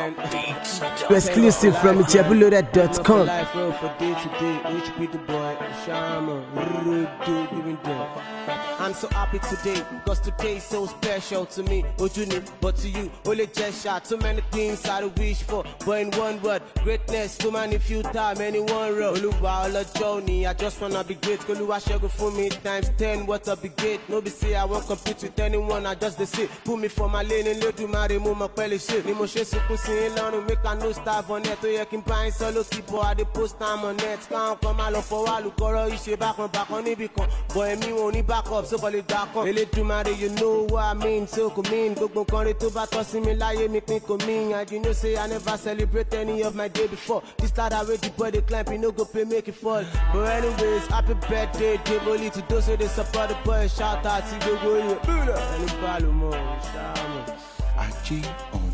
man. Exclusive from ijebuloaded.com. Life road for day to day. Which be the boy, Shama, giving them. I'm so happy today because today is so special to me. What you need, but to you, only just shot. So many things I wish for, but in one word, greatness. Too many few time, any one road. Oluwa all journey. I just wanna be great. Oluwa struggle for me times 10. What up be great? No be say I won't compete with anyone. I just the say put me for my lane and let do my remove my belly shit. Ni mo she suku sin lorun make I no starve on net. To ye kin buy solo keep I dey post time on net. Can't come all for while koro ise back on nibi kan. Boy me won't need back up so call it back on. Ele do my you know what I mean. So come in gbogbo kan re to ba to si mi láyé mi pin ko mean. And you know say I never celebrate any of my day before. This start away the boy they climb you no go pay make it fall. But anyways happy birthday Deboli to those who they support the boy. Shout out to the boy. Achi on